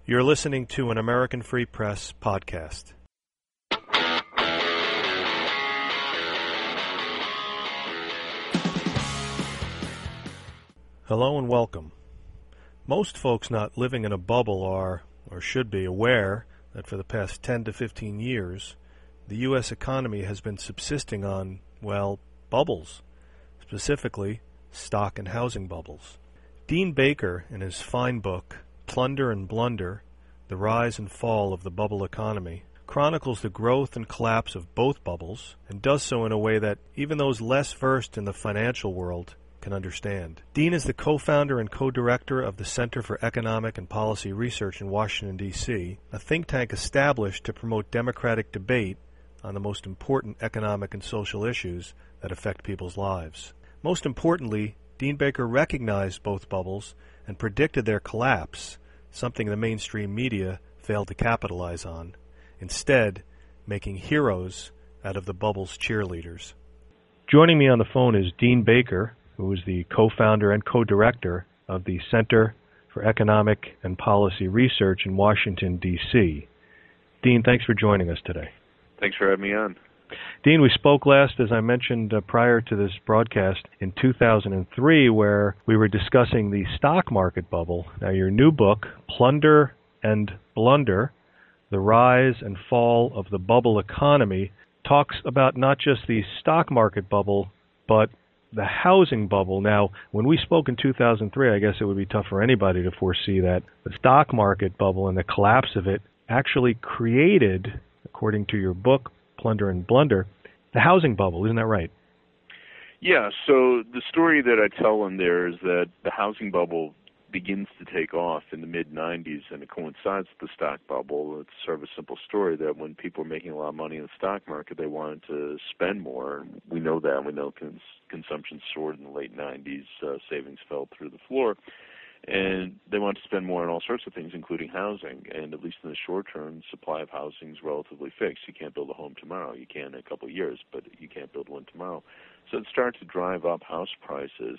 You're listening to an American Free Press podcast. Hello and welcome. Most folks not living in a bubble are, or should be, aware that for the past 10 to 15 years, the U.S. economy has been subsisting on, well, bubbles, specifically stock and housing bubbles. Dean Baker, in his fine book, Plunder and Blunder, The Rise and Fall of the Bubble Economy, chronicles the growth and collapse of both bubbles, and does so in a way that even those less versed in the financial world can understand. Dean is the co-founder and co-director of the Center for Economic and Policy Research in Washington, D.C., a think tank established to promote democratic debate on the most important economic and social issues that affect people's lives. Most importantly, Dean Baker recognized both bubbles and predicted their collapse, something the mainstream media failed to capitalize on, instead making heroes out of the bubble's cheerleaders. Joining me on the phone is Dean Baker, who is the co-founder and co-director of the Center for Economic and Policy Research in Washington, D.C. Dean, thanks for joining us today. Thanks for having me on. Dean, we spoke last, as I mentioned prior to this broadcast, in 2003, where we were discussing the stock market bubble. Now, your new book, Plunder and Blunder, The Rise and Fall of the Bubble Economy, talks about not just the stock market bubble, but the housing bubble. Now, when we spoke in 2003, I guess it would be tough for anybody to foresee that the stock market bubble and the collapse of it actually created, according to your book, Plunder and Blunder, the housing bubble. Isn't that right? Yeah, so the story that I tell in there is that the housing bubble begins to take off in the mid-'90s, and it coincides with the stock bubble. It's sort of a simple story that when people were making a lot of money in the stock market, they wanted to spend more. We know that. We know consumption soared in the late 90s. Savings fell through the floor. And they want to spend more on all sorts of things, including housing. And at least in the short term, supply of housing is relatively fixed. You can't build a home tomorrow. You can in a couple of years, but you can't build one tomorrow. So it started to drive up house prices,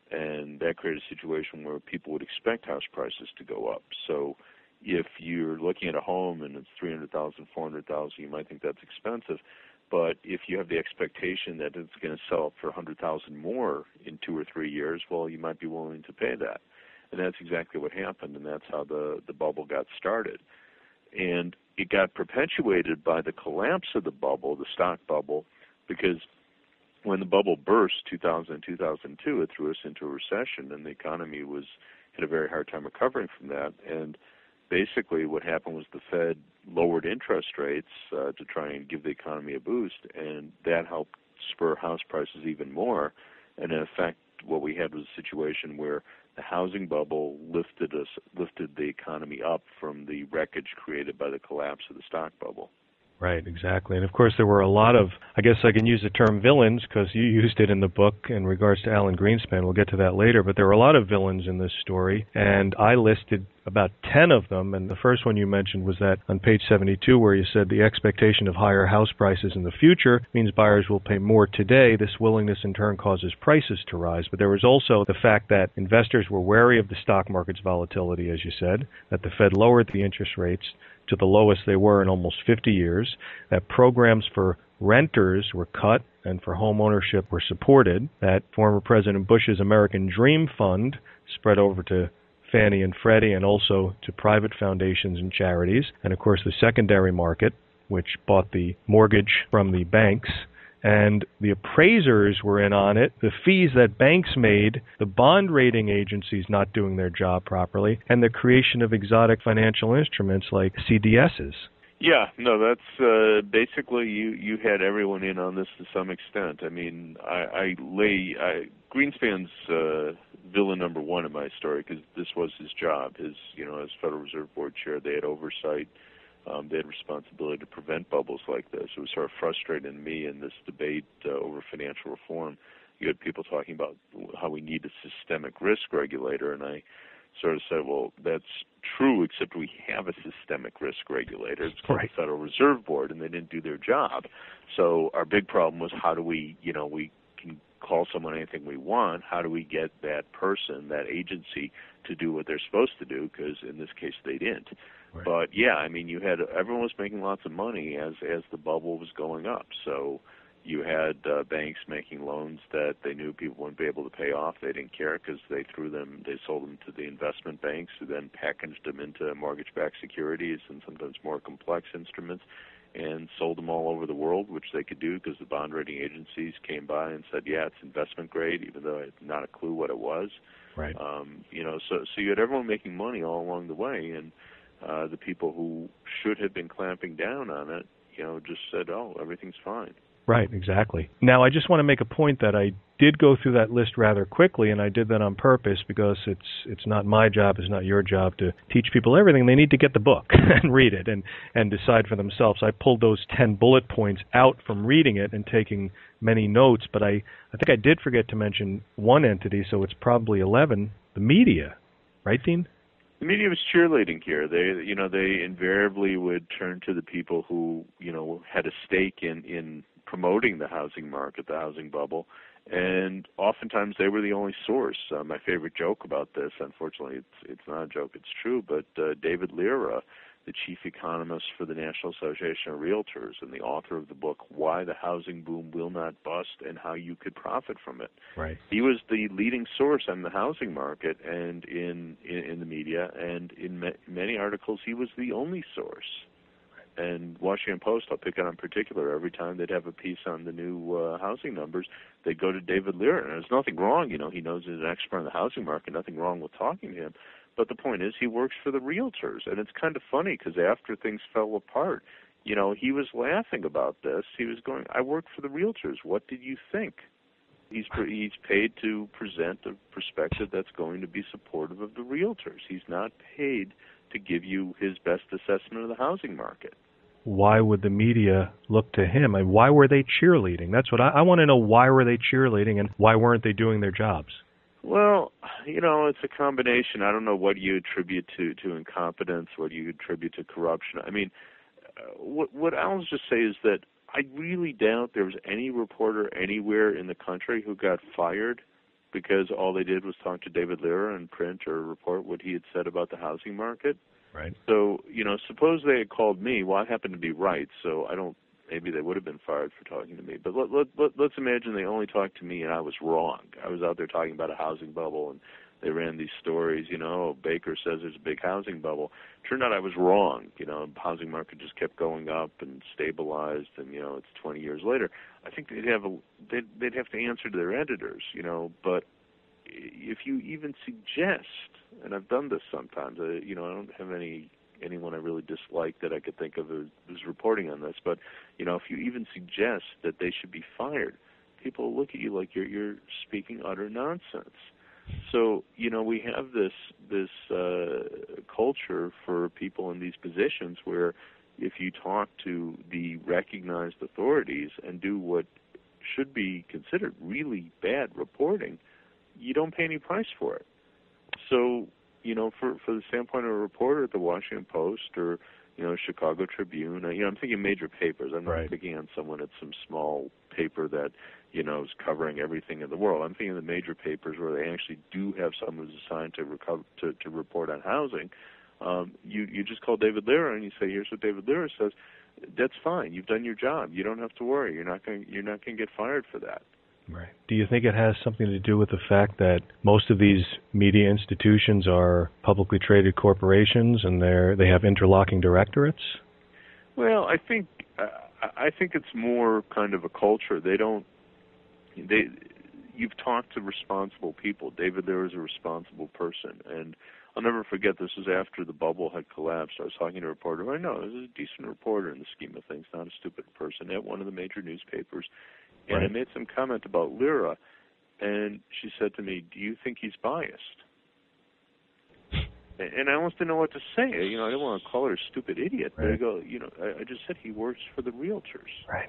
and that created a situation where people would expect house prices to go up. So if you're looking at a home and it's $300,000, $400,000, you might think that's expensive. But if you have the expectation that it's going to sell for $100,000 more in 2 or 3 years, well, you might be willing to pay that. And that's exactly what happened, and that's how the bubble got started. And it got perpetuated by the collapse of the bubble, the stock bubble, because when the bubble burst, 2000 and 2002, it threw us into a recession, and the economy had a very hard time recovering from that. And basically what happened was the Fed lowered interest rates to try and give the economy a boost, and that helped spur house prices even more. And in effect, what we had was a situation where the housing bubble lifted the economy up from the wreckage created by the collapse of the stock bubble. Right, exactly. And of course there were a lot of, I guess I can use the term villains because you used it in the book in regards to Alan Greenspan. We'll get to that later, but there were a lot of villains in this story, and I listed about 10 of them, and the first one you mentioned was that on page 72 where you said the expectation of higher house prices in the future means buyers will pay more today. This willingness in turn causes prices to rise. But there was also the fact that investors were wary of the stock market's volatility, as you said, that the Fed lowered the interest rates to the lowest they were in almost 50 years, that programs for renters were cut and for home ownership were supported, that former President Bush's American Dream Fund spread over to Fannie and Freddie and also to private foundations and charities, and of course the secondary market, which bought the mortgage from the banks, and the appraisers were in on it, the fees that banks made, the bond rating agencies not doing their job properly, and the creation of exotic financial instruments like CDSs. Yeah, no, that's basically you had everyone in on this to some extent. I mean, Greenspan's villain number one in my story, because this was his job. As Federal Reserve Board chair, they had oversight. They had responsibility to prevent bubbles like this. It was sort of frustrating to me in this debate over financial reform. You had people talking about how we need a systemic risk regulator, and I sort of said, well, that's true, except we have a systemic risk regulator. It's called the Federal Reserve Board, and they didn't do their job. So our big problem was how do we can call someone anything we want. How do we get that person, that agency, to do what they're supposed to do? Because in this case, they didn't. Right. But yeah, I mean, everyone was making lots of money as the bubble was going up. So you had banks making loans that they knew people wouldn't be able to pay off. They didn't care because they sold them to the investment banks, who then packaged them into mortgage-backed securities and sometimes more complex instruments, and sold them all over the world, which they could do because the bond rating agencies came by and said, yeah, it's investment grade, even though I had not a clue what it was. Right. So you had everyone making money all along the way, and the people who should have been clamping down on it, just said, oh, everything's fine. Right, exactly. Now, I just want to make a point that I did go through that list rather quickly, and I did that on purpose because it's not my job, it's not your job to teach people everything. They need to get the book and read it and decide for themselves. I pulled those 10 bullet points out from reading it and taking many notes, but I think I did forget to mention one entity, so it's probably 11, the media. Right, Dean? The media was cheerleading here. They invariably would turn to the people who, had a stake in promoting the housing market, the housing bubble, and oftentimes they were the only source. My favorite joke about this, unfortunately, it's not a joke, it's true, but David Lira, the chief economist for the National Association of Realtors and the author of the book Why the Housing Boom Will Not Bust and How You Could Profit from It. Right. He was the leading source on the housing market and in the media, and in many articles he was the only source. And Washington Post, I'll pick it on particular, every time they'd have a piece on the new housing numbers, they'd go to David Lira. And there's nothing wrong, he knows he's an expert on the housing market, nothing wrong with talking to him. But the point is, he works for the realtors. And it's kind of funny because after things fell apart, he was laughing about this. He was going, I work for the realtors. What did you think? He's paid to present a perspective that's going to be supportive of the realtors. He's not paid to give you his best assessment of the housing market. Why would the media look to him? And why were they cheerleading? That's what I want to know. Why were they cheerleading, and why weren't they doing their jobs? Well, it's a combination. I don't know what you attribute to incompetence, what you attribute to corruption. I mean, what I'll just say is that I really doubt there was any reporter anywhere in the country who got fired because all they did was talk to David Lira and print or report what he had said about the housing market. Right. So, suppose they had called me. Well, I happen to be right, so maybe they would have been fired for talking to me. But let's imagine they only talked to me and I was wrong. I was out there talking about a housing bubble, and they ran these stories, Baker says there's a big housing bubble. Turned out I was wrong. The housing market just kept going up and stabilized, and, it's 20 years later. I think they'd have to answer to their editors, but if you even suggest, and I've done this sometimes, I don't have anyone I really dislike that I could think of who's reporting on this, but, if you even suggest that they should be fired, people look at you like you're speaking utter nonsense. So, we have this culture for people in these positions where if you talk to the recognized authorities and do what should be considered really bad reporting, you don't pay any price for it. So, for the standpoint of a reporter at the Washington Post or, Chicago Tribune, I'm thinking major papers. I'm not picking on someone at some small paper that, is covering everything in the world. I'm thinking of the major papers where they actually do have someone who's assigned to report on housing. You just call David Lira and you say, here's what David Lira says. That's fine. You've done your job. You don't have to worry. You're not going to get fired for that. Right. Do you think it has something to do with the fact that most of these media institutions are publicly traded corporations and they have interlocking directorates? Well, I think it's more kind of a culture. You've talked to responsible people. David Lira is a responsible person, and I'll never forget, this was after the bubble had collapsed. I was talking to a reporter who I know is a decent reporter in the scheme of things, not a stupid person, at one of the major newspapers. And I made some comment about Lira, and she said to me, do you think he's biased? And I almost didn't know what to say. I didn't want to call her a stupid idiot. But I go, I just said he works for the realtors. Right.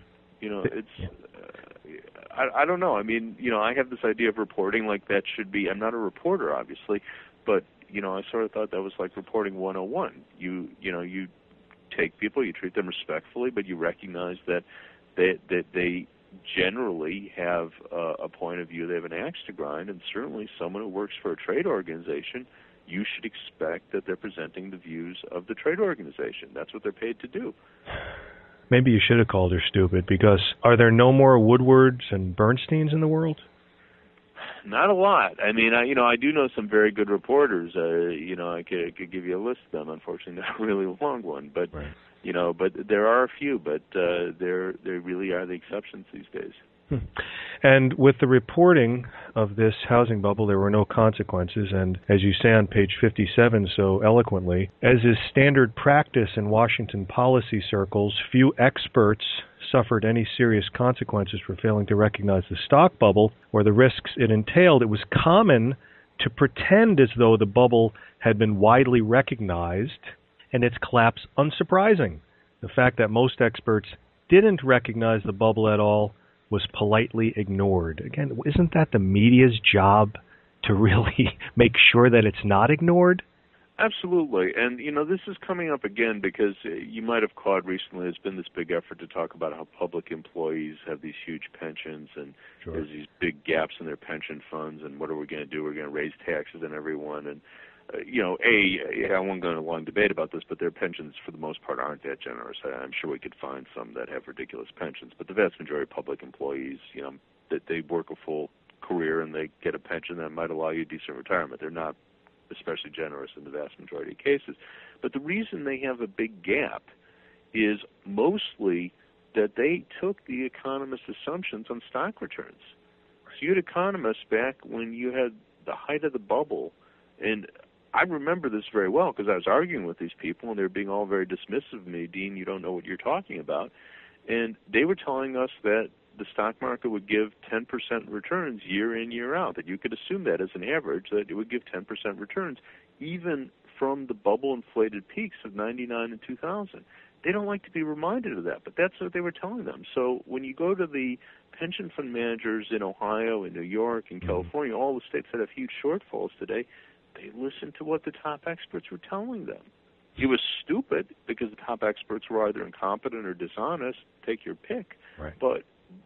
I don't know. I mean, I have this idea of reporting like that should be, I'm not a reporter, obviously, but, I sort of thought that was like reporting 101. You take people, you treat them respectfully, but you recognize that they generally have a point of view. They have an axe to grind, and certainly someone who works for a trade organization, you should expect that they're presenting the views of the trade organization. That's what they're paid to do. Maybe you should have called her stupid, because are there no more Woodwards and Bernsteins in the world? Not a lot. I mean, I do know some very good reporters. I could give you a list of them. Unfortunately, not a really long one, but right. But there are a few. But they really are the exceptions these days. And with the reporting of this housing bubble, there were no consequences. And as you say on page 57 so eloquently, as is standard practice in Washington policy circles, few experts suffered any serious consequences for failing to recognize the stock bubble or the risks it entailed. It was common to pretend as though the bubble had been widely recognized and its collapse unsurprising. The fact that most experts didn't recognize the bubble at all was politely ignored. Again, isn't that the media's job to really make sure that it's not ignored? Absolutely. And, this is coming up again because you might have caught recently there's been this big effort to talk about how public employees have these huge pensions and Sure. There's these big gaps in their pension funds, and what are we going to do? We're going to raise taxes on everyone. And, I won't go into a long debate about this, but their pensions for the most part aren't that generous. I'm sure we could find some that have ridiculous pensions, but the vast majority of public employees, that they work a full career and they get a pension that might allow you a decent retirement. They're not especially generous in the vast majority of cases. But the reason they have a big gap is mostly that they took the economists' assumptions on stock returns. So you had economists back when you had the height of the bubble, and I remember this very well because I was arguing with these people, and they were being all very dismissive of me. Dean, you don't know what you're talking about. And they were telling us that the stock market would give 10% returns year in, year out, that you could assume that as an average, that it would give 10% returns, even from the bubble-inflated peaks of 99 and 2000. They don't like to be reminded of that, but that's what they were telling them. So when you go to the pension fund managers in Ohio, in New York, in California, all the states that have huge shortfalls today, they listened to what the top experts were telling them. It was stupid because the top experts were either incompetent or dishonest, take your pick. Right. But,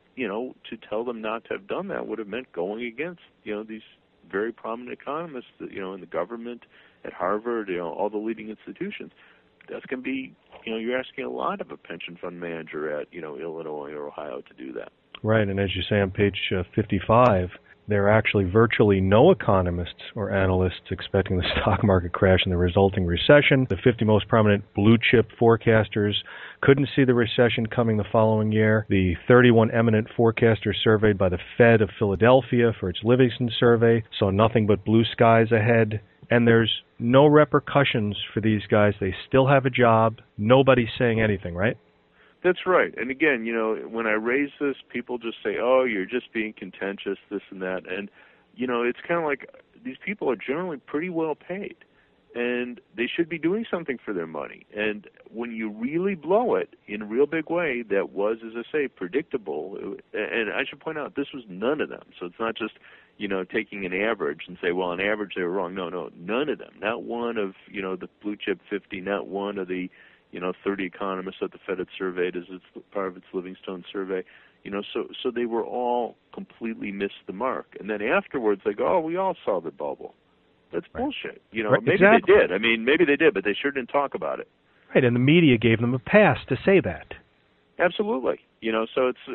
to tell them not to have done that would have meant going against, these very prominent economists, in the government, at Harvard, all the leading institutions. That's going to be, you're asking a lot of a pension fund manager at, Illinois or Ohio to do that. Right, and as you say on page 55, there are actually virtually no economists or analysts expecting the stock market crash and the resulting recession. The 50 most prominent blue-chip forecasters couldn't see the recession coming the following year. The 31 eminent forecasters surveyed by the Fed of Philadelphia for its Livingston survey saw nothing but blue skies ahead. And there's no repercussions for these guys. They still have a job. Nobody's saying anything, right? That's right. And again, when I raise this, people just say, oh, you're just being contentious, this and that. And, it's kind of like these people are generally pretty well paid, and they should be doing something for their money. And when you really blow it in a real big way, that was, as I say, predictable. And I should point out, this was none of them. So it's not just, taking an average and say, well, on average they were wrong. No, none of them. Not one of, the blue chip 50, not one of the 30 economists that the Fed had surveyed as part of its Livingstone survey. So they were all completely missed the mark. And then afterwards they go, oh, we all saw the bubble. That's bullshit. Right. Maybe Exactly. they did. I mean, maybe they did, but they sure didn't talk about it. Right, and the media gave them a pass to say that. Absolutely. So it's,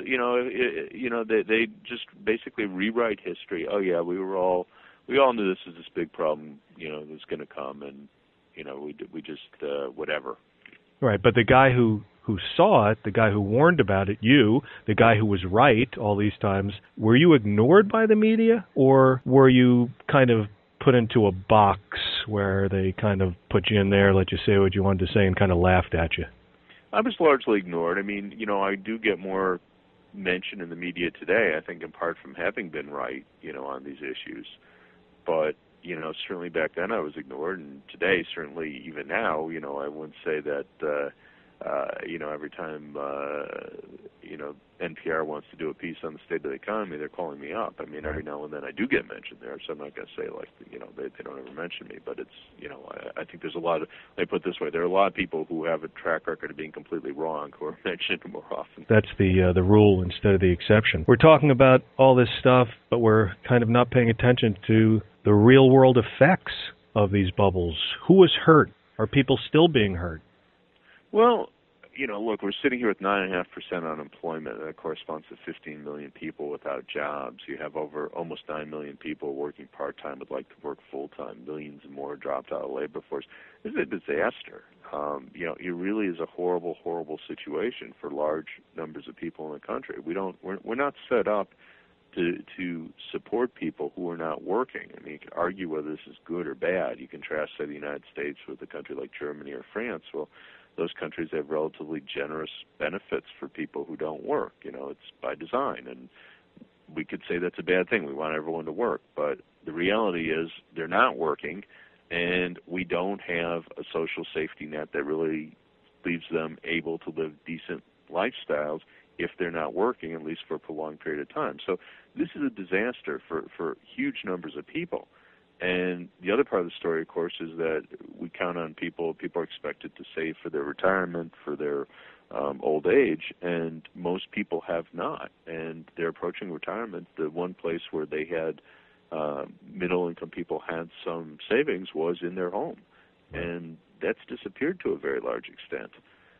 they just basically rewrite history. Oh, yeah, we all knew this was this big problem, that was going to come, and, we just, whatever. Right, but the guy who saw it, the guy who warned about it, the guy who was right all these times, were you ignored by the media, or were you kind of put into a box where they kind of put you in there, let you say what you wanted to say, and kind of laughed at you? I was largely ignored. I mean, I do get more mention in the media today, I think in part from having been right, on these issues. But, certainly back then I was ignored, and today, certainly even now, I wouldn't say that every time NPR wants to do a piece on the state of the economy, they're calling me up. I mean, every now and then I do get mentioned there, so I'm not going to say they don't ever mention me, but it's I think there's a lot of, let me put it this way, there are a lot of people who have a track record of being completely wrong who are mentioned more often. That's the rule instead of the exception. We're talking about all this stuff, but we're kind of not paying attention to the real world effects of these bubbles. Who was hurt? Are people still being hurt? Well, look, we're sitting here with 9.5% unemployment. That corresponds to 15 million people without jobs. You have over almost 9 million people working part-time would like to work full-time. Millions more dropped out of the labor force. This is a disaster. It really is a horrible, horrible situation for large numbers of people in the country. We're not set up to support people who are not working. I mean, you can argue whether this is good or bad. You contrast, say, the United States with a country like Germany or France. Well, those countries have relatively generous benefits for people who don't work. It's by design, and we could say that's a bad thing. We want everyone to work, but the reality is they're not working, and we don't have a social safety net that really leaves them able to live decent lifestyles if they're not working, at least for a prolonged period of time. So this is a disaster for huge numbers of people. And the other part of the story, of course, is that we count on people. People are expected to save for their retirement, for their old age, and most people have not. And they're approaching retirement. The one place where they had middle-income people had some savings was in their home. And that's disappeared to a very large extent.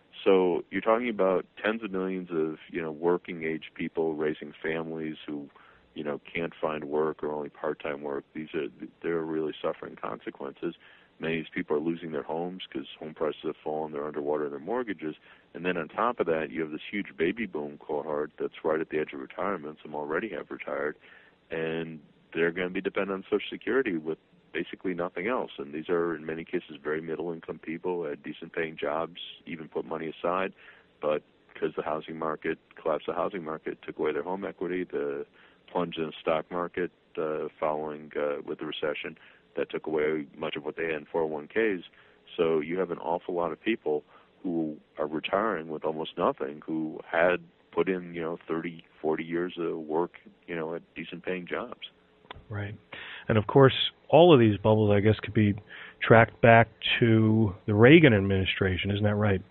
So you're talking about tens of millions of working-age people raising families who can't find work or only part-time work. They're really suffering consequences. Many of these people are losing their homes because home prices have fallen, they're underwater in their mortgages. And then on top of that, you have this huge baby boom cohort that's right at the edge of retirement. Some already have retired, and they're going to be dependent on Social Security with basically nothing else. And these are, in many cases, very middle-income people, had decent-paying jobs, even put money aside. But because the housing market, collapse of the housing market, took away their home equity, the plunge in the stock market following with the recession, that took away much of what they had in 401ks. So you have an awful lot of people who are retiring with almost nothing, who had put in 30, 40 years of work at decent-paying jobs. Right. And, of course, all of these bubbles, I guess, could be tracked back to the Reagan administration. Isn't that right?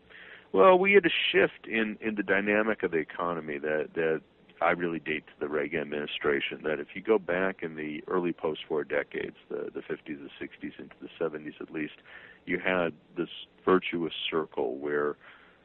Well, we had a shift in the dynamic of the economy that I really date to the Reagan administration, that if you go back in the early post-war decades, the 50s, the 60s, into the 70s at least, you had this virtuous circle where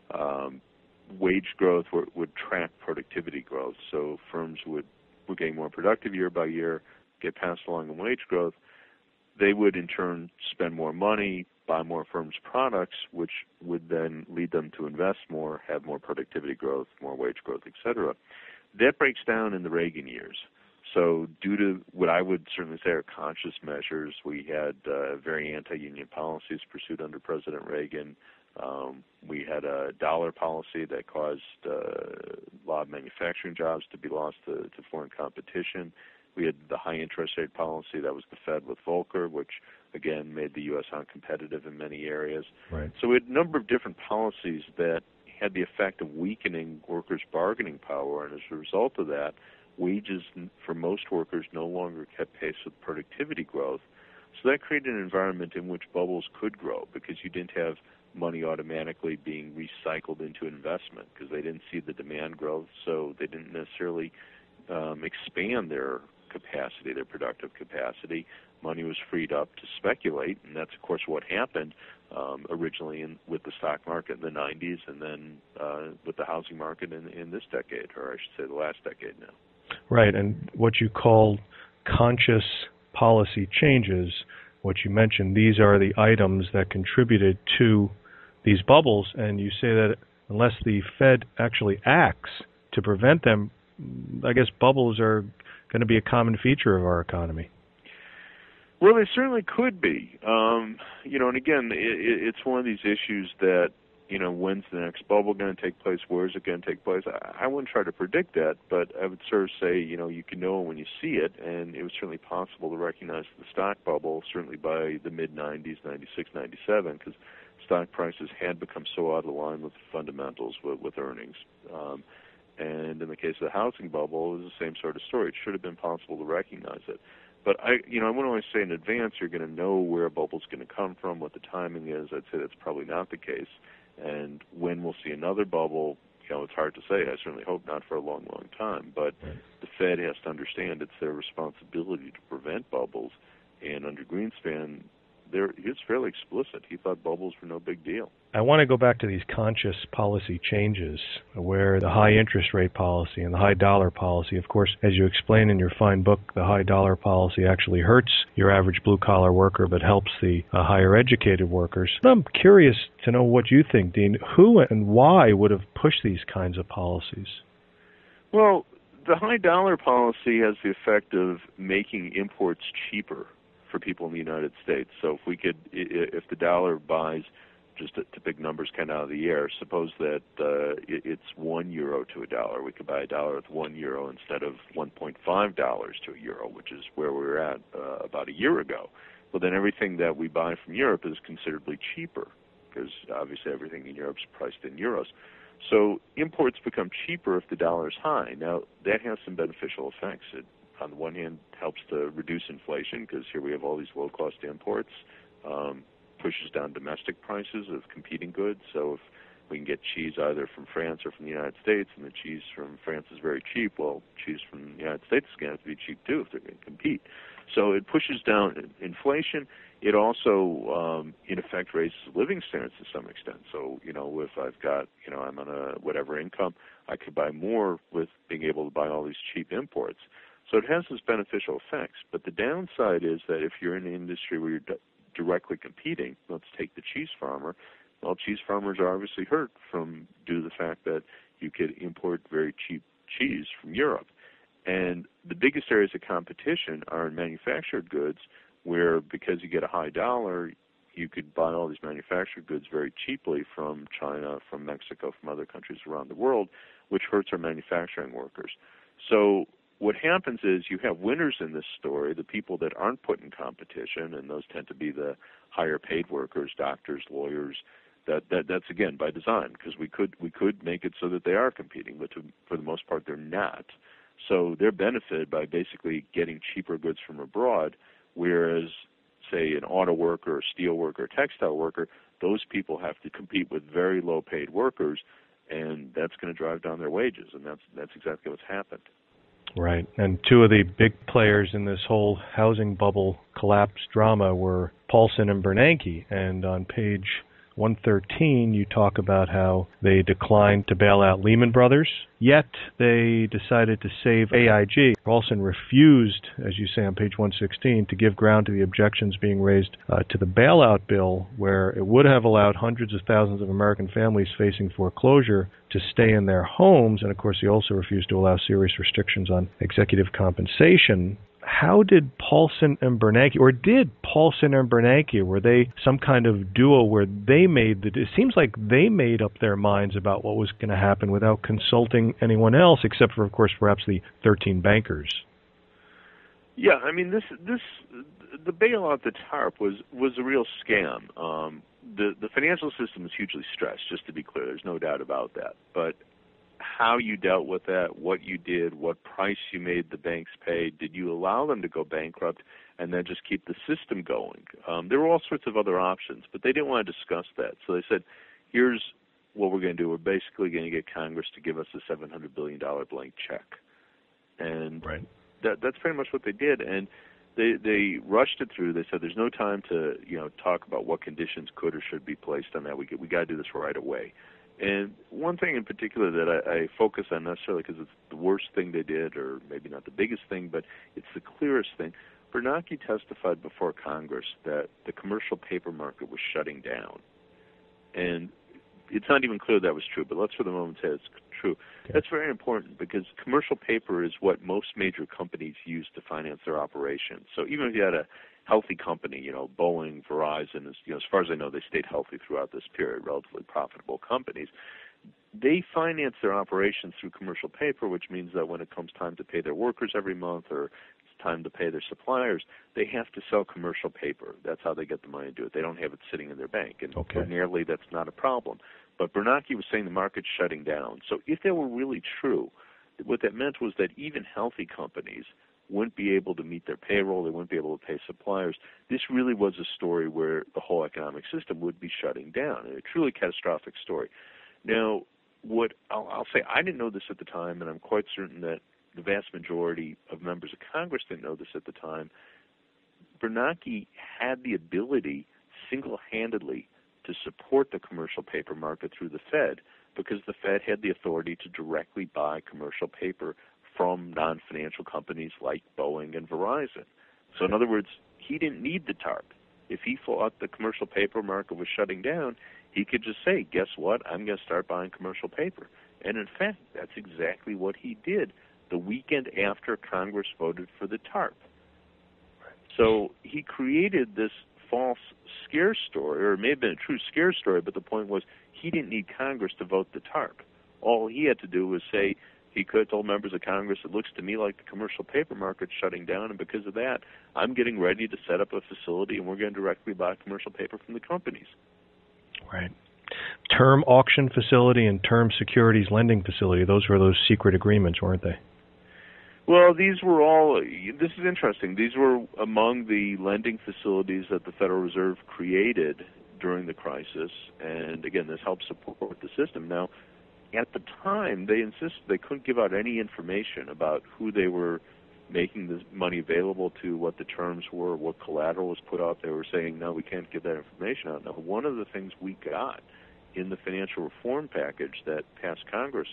wage growth would track productivity growth. So firms were getting more productive year by year, get passed along in wage growth. They would in turn spend more money, buy more firms' products, which would then lead them to invest more, have more productivity growth, more wage growth, et cetera. That breaks down in the Reagan years. So due to what I would certainly say are conscious measures, we had very anti-union policies pursued under President Reagan. We had a dollar policy that caused a lot of manufacturing jobs to be lost to foreign competition. We had the high interest rate policy that was the Fed with Volcker, which, again, made the U.S. uncompetitive in many areas. Right. So we had a number of different policies that had the effect of weakening workers' bargaining power, and as a result of that, wages for most workers no longer kept pace with productivity growth. So that created an environment in which bubbles could grow because you didn't have money automatically being recycled into investment because they didn't see the demand growth, so they didn't necessarily expand their capacity, their productive capacity. Money was freed up to speculate, and that's, of course, what happened originally with the stock market in the 90s and then with the housing market in this decade, or I should say the last decade now. Right, and what you call conscious policy changes, what you mentioned, these are the items that contributed to these bubbles, and you say that unless the Fed actually acts to prevent them, I guess bubbles are going to be a common feature of our economy. Well, they certainly could be. And again, it's one of these issues that, when's the next bubble going to take place? Where is it going to take place? I wouldn't try to predict that, but I would sort of say, you can know when you see it, and it was certainly possible to recognize the stock bubble, certainly by the mid-90s, 96, 97, because stock prices had become so out of line with fundamentals, with earnings. And in the case of the housing bubble, it was the same sort of story. It should have been possible to recognize it. But I wouldn't always say in advance you're going to know where a bubble's going to come from, what the timing is. I'd say that's probably not the case. And when we'll see another bubble, it's hard to say. I certainly hope not for a long, long time. But the Fed has to understand it's their responsibility to prevent bubbles. And under Greenspan, he was fairly explicit. He thought bubbles were no big deal. I want to go back to these conscious policy changes where the high interest rate policy and the high dollar policy, of course, as you explain in your fine book, the high dollar policy actually hurts your average blue-collar worker but helps the higher educated workers. I'm curious to know what you think, Dean. Who and why would have pushed these kinds of policies? Well, the high dollar policy has the effect of making imports cheaper for people in the United States. So if the dollar buys, just to pick numbers kind of out of the air, suppose that it's €1 to a dollar. We could buy a dollar with €1 instead of $1.5 to a euro, which is where we were at about a year ago. Well, then everything that we buy from Europe is considerably cheaper because obviously everything in Europe is priced in euros. So imports become cheaper if the dollar is high. Now, that has some beneficial effects. It, on the one hand, helps to reduce inflation because here we have all these low-cost imports. Pushes down domestic prices of competing goods. So if we can get cheese either from France or from the United States, and the cheese from France is very cheap, well, cheese from the United States is going to have to be cheap too if they're going to compete. So it pushes down inflation. It also, in effect, raises living standards to some extent. So, if I've got, I'm on a whatever income, I could buy more with being able to buy all these cheap imports. So it has its beneficial effects. But the downside is that if you're in an industry where you're directly competing, let's take the cheese farmer. Well, cheese farmers are obviously hurt due to the fact that you could import very cheap cheese from Europe. And the biggest areas of competition are in manufactured goods, where because you get a high dollar, you could buy all these manufactured goods very cheaply from China, from Mexico, from other countries around the world, which hurts our manufacturing workers. So what happens is you have winners in this story, the people that aren't put in competition, and those tend to be the higher paid workers, doctors, lawyers. That's again by design, because we could make it so that they are competing, but for the most part they're not. So they're benefited by basically getting cheaper goods from abroad, whereas, say, an auto worker, a steel worker, a textile worker, those people have to compete with very low paid workers, and that's going to drive down their wages, and that's exactly what's happened. Right. And two of the big players in this whole housing bubble collapse drama were Paulson and Bernanke. And on page 113, you talk about how they declined to bail out Lehman Brothers, yet they decided to save AIG. Paulson refused, as you say on page 116, to give ground to the objections being raised to the bailout bill, where it would have allowed hundreds of thousands of American families facing foreclosure to stay in their homes. And, of course, he also refused to allow serious restrictions on executive compensation. How did Paulson and Bernanke, or did Paulson and Bernanke, were they some kind of duo where it seems like they made up their minds about what was going to happen without consulting anyone else, except for, of course, perhaps the 13 bankers? Yeah, I mean, the bailout, the TARP, was a real scam. The financial system is hugely stressed, just to be clear. There's no doubt about that. But how you dealt with that, what you did, what price you made the banks pay, did you allow them to go bankrupt and then just keep the system going? There were all sorts of other options, but they didn't want to discuss that. So they said, here's what we're going to do. We're basically going to get Congress to give us a $700 billion blank check. And right. That's pretty much what they did. And they rushed it through. They said there's no time to talk about what conditions could or should be placed on that. We got to do this right away. And one thing in particular that I focus on, not necessarily because it's the worst thing they did or maybe not the biggest thing, but it's the clearest thing. Bernanke testified before Congress that the commercial paper market was shutting down. And it's not even clear that was true, but let's for the moment say it's true. Okay. That's very important because commercial paper is what most major companies use to finance their operations. So even if you had a healthy company, Boeing, Verizon, as far as I know, they stayed healthy throughout this period, relatively profitable companies. They finance their operations through commercial paper, which means that when it comes time to pay their workers every month or time to pay their suppliers, they have to sell commercial paper. That's how they get the money to do it. They don't have it sitting in their bank, and ordinarily that's not a problem. But Bernanke was saying the market's shutting down. So if that were really true, what that meant was that even healthy companies wouldn't be able to meet their payroll, they wouldn't be able to pay suppliers. This really was a story where the whole economic system would be shutting down, a truly catastrophic story. Now, what I'll say, I didn't know this at the time, and I'm quite certain that the vast majority of members of Congress didn't know this at the time. Bernanke had the ability single-handedly to support the commercial paper market through the Fed because the Fed had the authority to directly buy commercial paper from non-financial companies like Boeing and Verizon. So in other words, he didn't need the TARP. If he thought the commercial paper market was shutting down, he could just say, guess what, I'm going to start buying commercial paper. And in fact, that's exactly what he did the weekend after Congress voted for the TARP. So he created this false scare story, or it may have been a true scare story, but the point was he didn't need Congress to vote the TARP. All he had to do was say, he could have told members of Congress, it looks to me like the commercial paper market's shutting down, and because of that, I'm getting ready to set up a facility, and we're going to directly buy commercial paper from the companies. Right. Term auction facility and term securities lending facility, those were those secret agreements, weren't they? Well, these were all, this is interesting, these were among the lending facilities that the Federal Reserve created during the crisis, and again, this helped support the system. Now, at the time, they insisted they couldn't give out any information about who they were making the money available to, what the terms were, what collateral was put out. They were saying, no, we can't give that information out. Now, one of the things we got in the financial reform package that passed Congress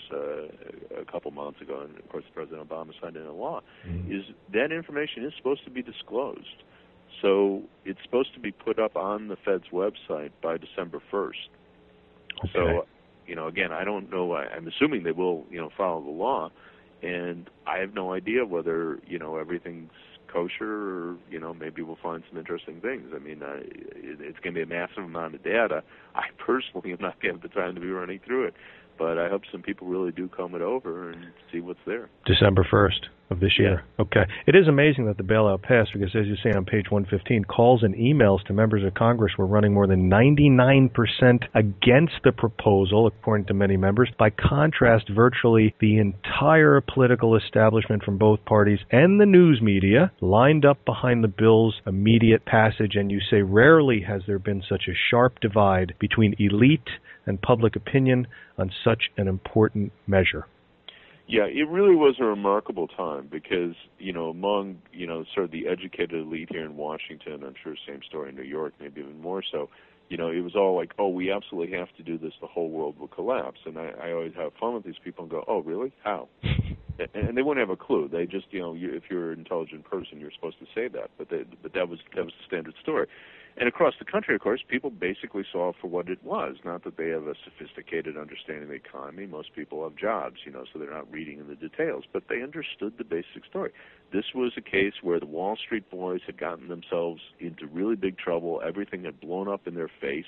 a couple months ago, and of course President Obama signed into law, is that information is supposed to be disclosed. So it's supposed to be put up on the Fed's website by December 1st. Okay. So, again, I don't know. I'm assuming they will, follow the law, and I have no idea whether, everything's kosher or, maybe we'll find some interesting things. I mean, it's going to be a massive amount of data. I personally am not going to have the time to be running through it, but I hope some people really do comb it over and see what's there. December 1st of this year. Yeah. Okay. It is amazing that the bailout passed because, as you say on page 115, calls and emails to members of Congress were running more than 99% against the proposal, according to many members. By contrast, virtually the entire political establishment from both parties and the news media lined up behind the bill's immediate passage, and you say rarely has there been such a sharp divide between elite and public opinion on such an important measure. Yeah, it really was a remarkable time because, among, sort of the educated elite here in Washington, I'm sure same story in New York, maybe even more so, it was all like, oh, we absolutely have to do this, the whole world will collapse. And I always have fun with these people and go, oh, really? How? And they wouldn't have a clue. They just, if you're an intelligent person, you're supposed to say that. But that was the standard story. And across the country, of course, people basically saw it for what it was. Not that they have a sophisticated understanding of the economy. Most people have jobs, so they're not reading in the details. But they understood the basic story. This was a case where the Wall Street boys had gotten themselves into really big trouble. Everything had blown up in their face.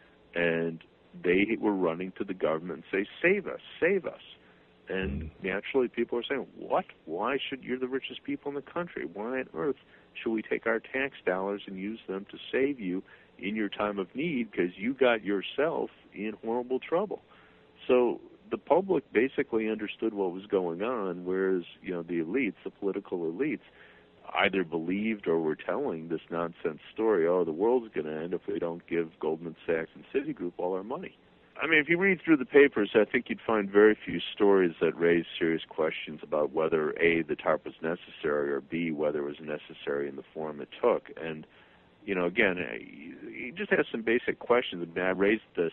And they were running to the government and say, save us, save us. And naturally, people are saying, what? Why should you're the richest people in the country? Why on earth should we take our tax dollars and use them to save you in your time of need because you got yourself in horrible trouble? So the public basically understood what was going on, whereas, the elites, the political elites, either believed or were telling this nonsense story, oh, the world's going to end if we don't give Goldman Sachs and Citigroup all our money. I mean, if you read through the papers, I think you'd find very few stories that raise serious questions about whether, A, the TARP was necessary, or B, whether it was necessary in the form it took. And, again, you just have some basic questions. I mean, I raised this,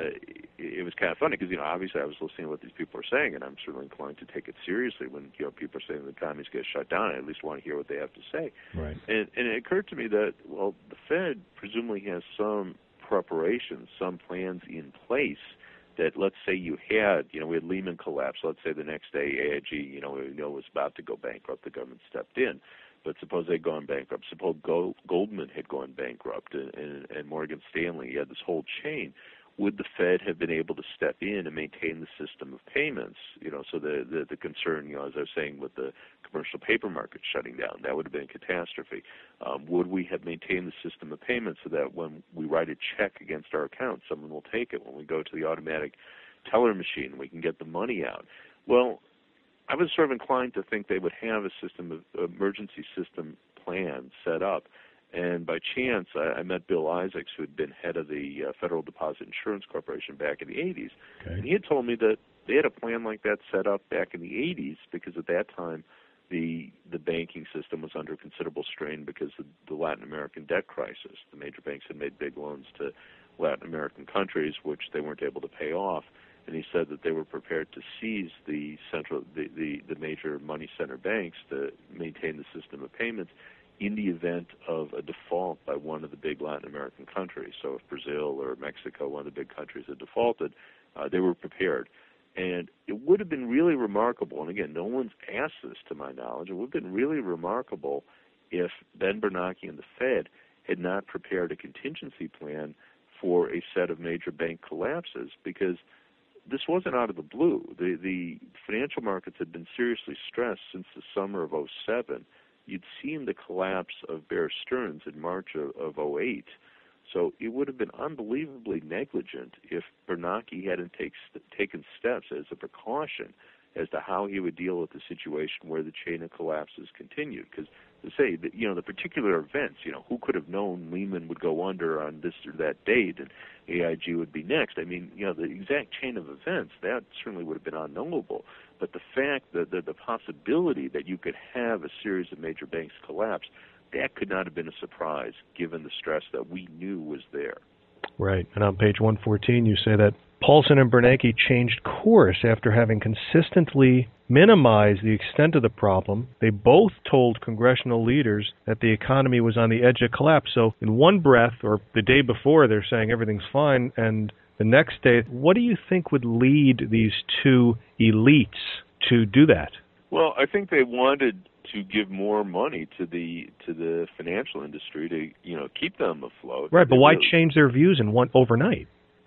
it was kind of funny because, obviously I was listening to what these people are saying, and I'm certainly inclined to take it seriously when, people are saying the economy's going to shut down. I at least want to hear what they have to say. Right. And it occurred to me that, well, the Fed presumably has some preparations, some plans in place that, let's say you had, we had Lehman collapse. Let's say the next day AIG, was about to go bankrupt. The government stepped in. But suppose they'd gone bankrupt. Suppose Goldman had gone bankrupt and Morgan Stanley. You had this whole chain. would the Fed have been able to step in and maintain the system of payments? So the concern, as I was saying, with the commercial paper market shutting down, that would have been a catastrophe. Would we have maintained the system of payments so that when we write a check against our account, someone will take it? When we go to the automatic teller machine, we can get the money out. Well, I was sort of inclined to think they would have a system of emergency system plan set up. And by chance, I met Bill Isaacs, who had been head of the Federal Deposit Insurance Corporation back in the 80s. Okay. And he had told me that they had a plan like that set up back in the 80s because at that time the banking system was under considerable strain because of the Latin American debt crisis. The major banks had made big loans to Latin American countries, which they weren't able to pay off. And he said that they were prepared to seize the major money center banks to maintain the system of payments in the event of a default by one of the big Latin American countries. So if Brazil or Mexico, one of the big countries, had defaulted, they were prepared. And it would have been really remarkable, and again, no one's asked this to my knowledge, it would have been really remarkable if Ben Bernanke and the Fed had not prepared a contingency plan for a set of major bank collapses, because this wasn't out of the blue. The financial markets had been seriously stressed since the summer of 2007. You'd seen the collapse of Bear Stearns in March of 2008. So it would have been unbelievably negligent if Bernanke hadn't taken steps as a precaution as to how he would deal with the situation where the chain of collapses continued. Because to say that, the particular events, who could have known Lehman would go under on this or that date and AIG would be next? I mean, the exact chain of events, that certainly would have been unknowable. But the fact that the possibility that you could have a series of major banks collapse, that could not have been a surprise given the stress that we knew was there. Right. And on page 114, you say that Paulson and Bernanke changed course after having consistently minimized the extent of the problem. They both told congressional leaders that the economy was on the edge of collapse. So in one breath, or the day before, they're saying everything's fine, and the next day, what do you think would lead these two elites to do that? Well, I think they wanted to give more money to the financial industry to keep them afloat. Right, but why change their views in overnight?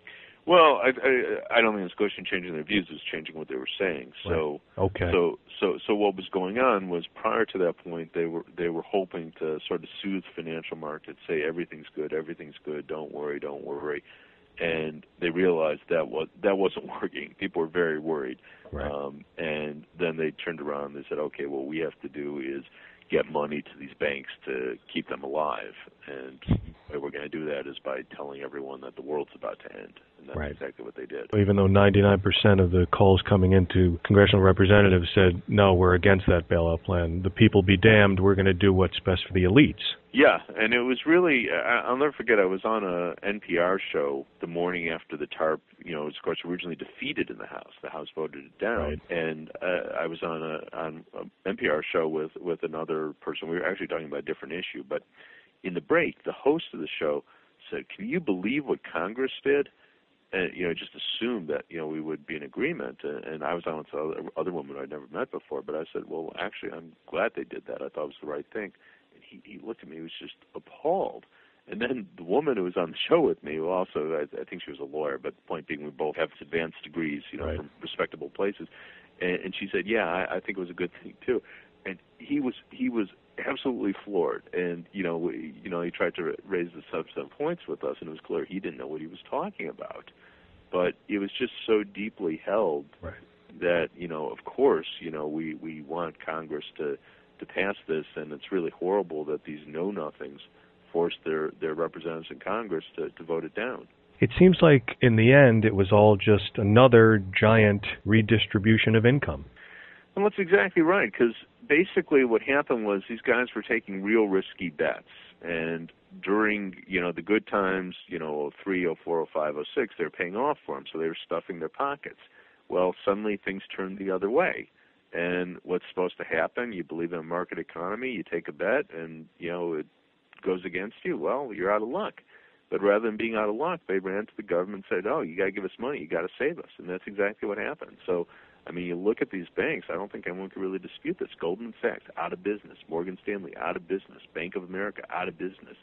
Well, I don't think it's a question of changing their views; it's changing what they were saying. So, right. Okay. So what was going on was, prior to that point, they were hoping to sort of soothe financial markets, say everything's good, don't worry, and they realized that wasn't working. People were very worried, right. And then they turned around and they said, okay, what we have to do is get money to these banks to keep them alive, and the way we're going to do that is by telling everyone that the world's about to end, and that's right. exactly what they did. Even though 99% of the calls coming into congressional representatives said, no, we're against that bailout plan, the people be damned, we're going to do what's best for the elites. Yeah, and it was really, I'll never forget, I was on a NPR show the morning after the TARP, it was, of course, originally defeated in the House. The House voted it down. Right. And I was on an NPR show with another person. We were actually talking about a different issue. But in the break, the host of the show said, can you believe what Congress did? And, just assumed that, we would be in agreement. And I was on with some other woman I'd never met before. But I said, well, actually, I'm glad they did that. I thought it was the right thing. He looked at me, he was just appalled. And then the woman who was on the show with me, who also, I think she was a lawyer, but the point being we both have advanced degrees, right. from respectable places. And she said, yeah, I think it was a good thing too. And he was absolutely floored. And, he tried to raise some points with us, and it was clear he didn't know what he was talking about. But it was just so deeply held right. that, of course, we want Congress to pass this, and it's really horrible that these know-nothings forced their representatives in Congress to vote it down. It seems like, in the end, it was all just another giant redistribution of income. And that's exactly right, because basically what happened was these guys were taking real risky bets, and during, the good times, 03, 04, 05, 06, they were paying off for them, so they were stuffing their pockets. Well, suddenly things turned the other way. And what's supposed to happen? You believe in a market economy, you take a bet, and, it goes against you. Well, you're out of luck. But rather than being out of luck, they ran to the government and said, oh, you got to give us money, you got to save us. And that's exactly what happened. So, you look at these banks, I don't think anyone can really dispute this. Goldman Sachs, out of business. Morgan Stanley, out of business. Bank of America, out of business.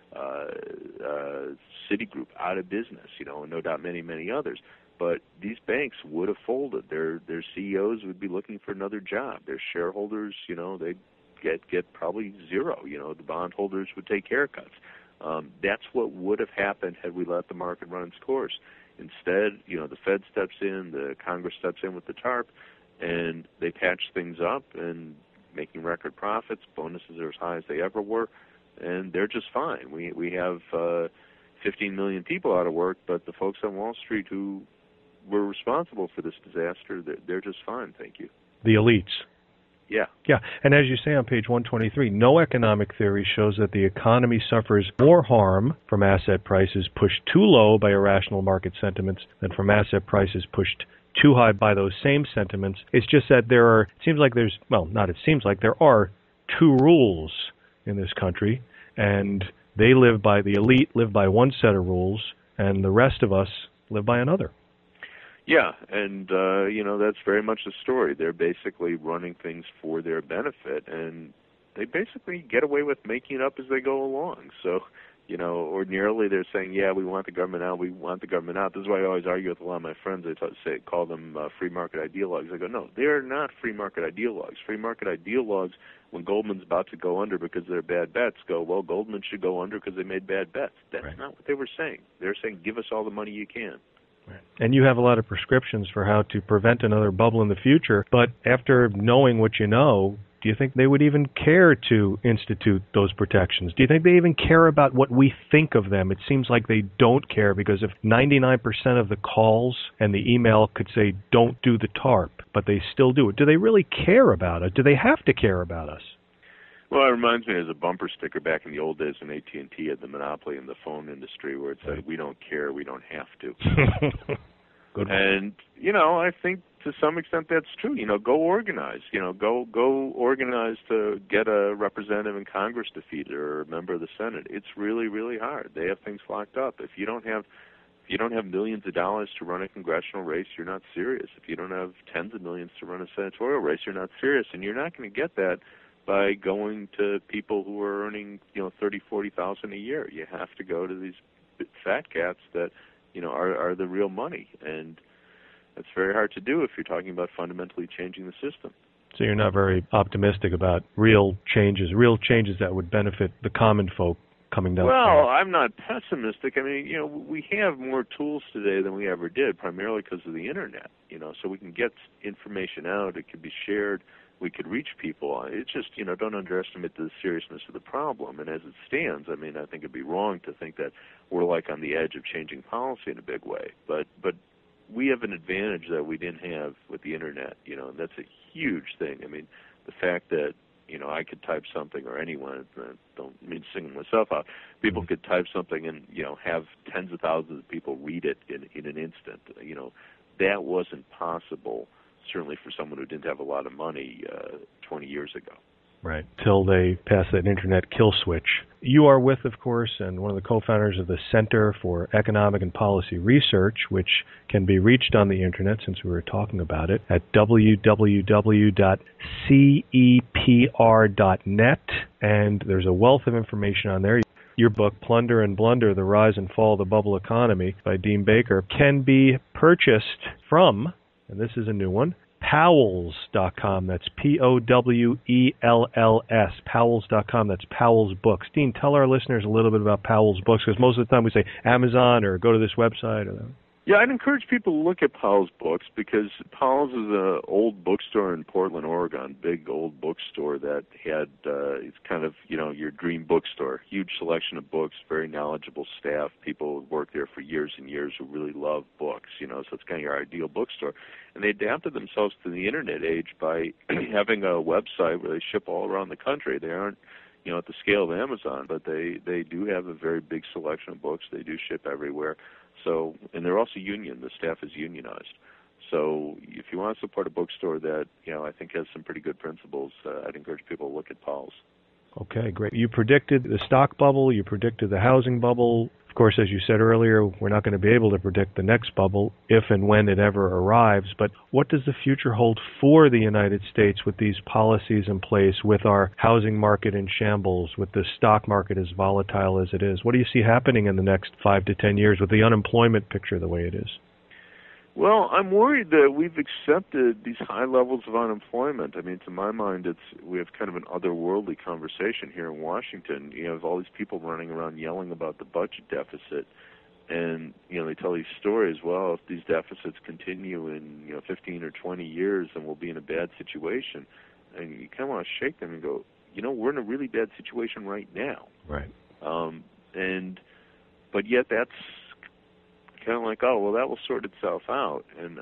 Citigroup out of business, and no doubt many, many others. But these banks would have folded. Their CEOs would be looking for another job. Their shareholders, they'd get probably zero. The bondholders would take haircuts. That's what would have happened had we let the market run its course. Instead, the Fed steps in, the Congress steps in with the TARP, and they patch things up and making record profits. Bonuses are as high as they ever were, and they're just fine. We have 15 million people out of work, but the folks on Wall Street who were responsible for this disaster, they're just fine, thank you. The elites. Yeah. Yeah, and as you say on page 123, no economic theory shows that the economy suffers more harm from asset prices pushed too low by irrational market sentiments than from asset prices pushed too high by those same sentiments. It's just that there are two rules in this country, and the elite live by one set of rules, and the rest of us live by another. Yeah, and that's very much the story. They're basically running things for their benefit, and they basically get away with making it up as they go along. So, ordinarily they're saying, yeah, we want the government out, we want the government out. This is why I always argue with a lot of my friends. I call them free market ideologues. I go, no, they are not free market ideologues. Free market ideologues, when Goldman's about to go under because they're bad bets, go, well, Goldman should go under because they made bad bets. That's right. Not what they were saying. They're saying, give us all the money you can. And you have a lot of prescriptions for how to prevent another bubble in the future, but after knowing what you know, do you think they would even care to institute those protections? Do you think they even care about what we think of them? It seems like they don't care, because if 99% of the calls and the email could say, don't do the TARP, but they still do it, do they really care about it? Do they have to care about us? Well, it reminds me of a bumper sticker back in the old days when AT&T had the monopoly in the phone industry, where it said, we don't care, we don't have to. Good one. And, I think to some extent that's true. Go organize. Go organize to get a representative in Congress defeated or a member of the Senate. It's really, really hard. They have things locked up. If you don't have millions of dollars to run a congressional race, you're not serious. If you don't have tens of millions to run a senatorial race, you're not serious. And you're not going to get that by going to people who are earning, $30,000, $40,000 a year. You have to go to these fat cats that, are the real money. And that's very hard to do if you're talking about fundamentally changing the system. So you're not very optimistic about real changes that would benefit the common folk coming down. Well, I'm not pessimistic. I mean, we have more tools today than we ever did, primarily because of the Internet. So we can get information out. It can be shared. We could reach people. It's just, don't underestimate the seriousness of the problem. And as it stands, I think it'd be wrong to think that we're on the edge of changing policy in a big way. But we have an advantage that we didn't have with the Internet, and that's a huge thing. The fact that, I could type something, or anyone, don't mean singling myself out, people could type something and, have tens of thousands of people read it in an instant. That wasn't possible, certainly for someone who didn't have a lot of money 20 years ago. Right, till they pass that Internet kill switch. You are with, of course, and one of the co-founders of the Center for Economic and Policy Research, which can be reached on the Internet, since we were talking about it, at www.cepr.net, and there's a wealth of information on there. Your book, Plunder and Blunder, The Rise and Fall of the Bubble Economy, by Dean Baker, can be purchased from, and this is a new one, Powells.com. That's Powells. Powells.com. That's Powell's Books. Dean, tell our listeners a little bit about Powell's Books, because most of the time we say Amazon or go to this website or that. Yeah, I'd encourage people to look at Powell's Books, because Powell's is an old bookstore in Portland, Oregon, big old bookstore that had, it's kind of, your dream bookstore. Huge selection of books, very knowledgeable staff, people who work there for years and years who really love books, so it's kind of your ideal bookstore. And they adapted themselves to the Internet age by having a website where they ship all around the country. They aren't, at the scale of Amazon, but they do have a very big selection of books. They do ship everywhere. So, and they're also union. The staff is unionized. So if you want to support a bookstore that, I think has some pretty good principles, I'd encourage people to look at Powell's. Okay, great. You predicted the stock bubble. You predicted the housing bubble. Of course, as you said earlier, we're not going to be able to predict the next bubble if and when it ever arrives, but what does the future hold for the United States with these policies in place, with our housing market in shambles, with the stock market as volatile as it is? What do you see happening in the next 5 to 10 years with the unemployment picture the way it is? Well, I'm worried that we've accepted these high levels of unemployment. I mean, to my mind, we have kind of an otherworldly conversation here in Washington. You have all these people running around yelling about the budget deficit, and they tell these stories. Well, if these deficits continue in 15 or 20 years, then we'll be in a bad situation. And you kind of want to shake them and go, we're in a really bad situation right now. Right. But yet that's kind of like, oh, well, that will sort itself out. And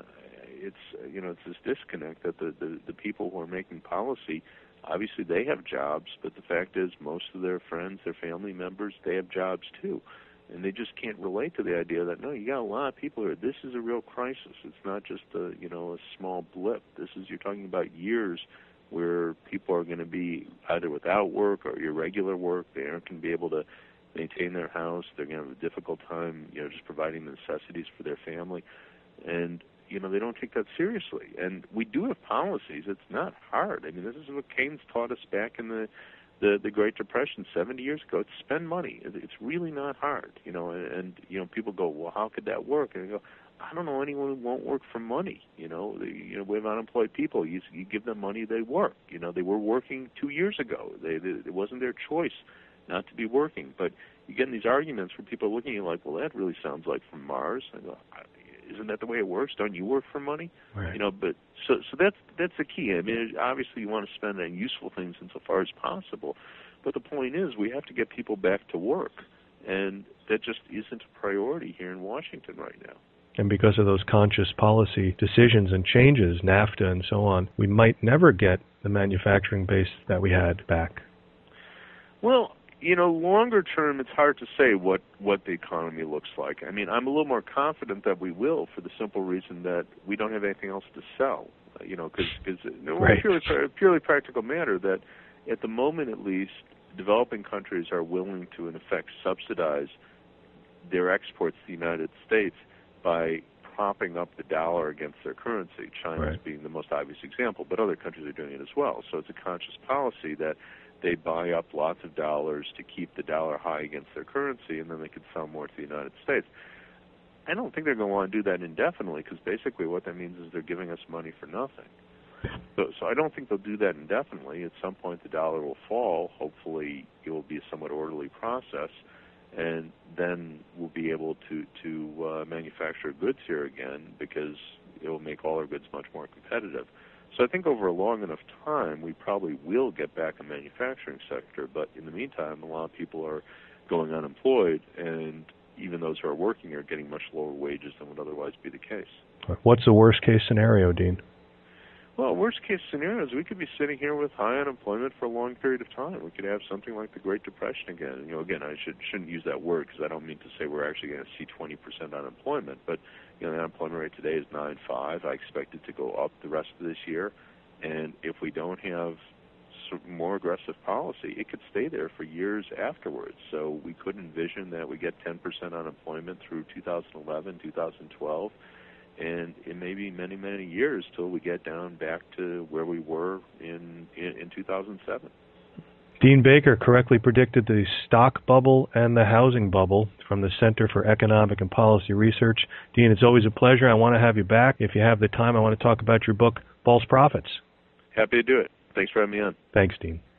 it's this disconnect that the people who are making policy, obviously they have jobs, but the fact is most of their friends, their family members, they have jobs too. And they just can't relate to the idea that, no, you got a lot of people here. This is a real crisis. It's not just a small blip. You're talking about years where people are going to be either without work or irregular work. They aren't going to be able to maintain their house. They're going to have a difficult time, just providing the necessities for their family. And, they don't take that seriously. And we do have policies. It's not hard. I mean, this is what Keynes taught us back in the Great Depression 70 years ago. It's spend money. It's really not hard, and people go, well, how could that work? And I go, I don't know anyone who won't work for money. We have unemployed people. You give them money, they work. They were working 2 years ago. It wasn't their choice not to be working. But you get in these arguments where people are looking at you like, well, that really sounds like from Mars. I go, isn't that the way it works? Don't you work for money? Right. But so that's the key. I mean, obviously you want to spend on useful things insofar as possible, but the point is we have to get people back to work, and that just isn't a priority here in Washington right now. And because of those conscious policy decisions and changes, NAFTA and so on, we might never get the manufacturing base that we had back. Well, longer term, it's hard to say what the economy looks like. I mean, I'm a little more confident that we will, for the simple reason that we don't have anything else to sell. Because right. purely practical matter that at the moment, at least, developing countries are willing to, in effect, subsidize their exports to the United States by propping up the dollar against their currency. China's right. being the most obvious example, but other countries are doing it as well. So it's a conscious policy that they buy up lots of dollars to keep the dollar high against their currency, and then they can sell more to the United States. I don't think they're going to want to do that indefinitely, because basically what that means is they're giving us money for nothing. So I don't think they'll do that indefinitely. At some point the dollar will fall. Hopefully it will be a somewhat orderly process, and then we'll be able to manufacture goods here again, because it will make all our goods much more competitive. So I think over a long enough time, we probably will get back a manufacturing sector. But in the meantime, a lot of people are going unemployed, and even those who are working are getting much lower wages than would otherwise be the case. What's the worst case scenario, Dean? Well, worst case scenario is we could be sitting here with high unemployment for a long period of time. We could have something like the Great Depression again. Again, I shouldn't use that word, because I don't mean to say we're actually going to see 20% unemployment, but the unemployment rate today is 9.5. I expect it to go up the rest of this year, and if we don't have more aggressive policy, it could stay there for years afterwards. So we could envision that we get 10% unemployment through 2011, 2012, and it may be many, many years till we get down back to where we were in 2007. Dean Baker correctly predicted the stock bubble and the housing bubble from the Center for Economic and Policy Research. Dean, it's always a pleasure. I want to have you back. If you have the time, I want to talk about your book, False Prophets. Happy to do it. Thanks for having me on. Thanks, Dean.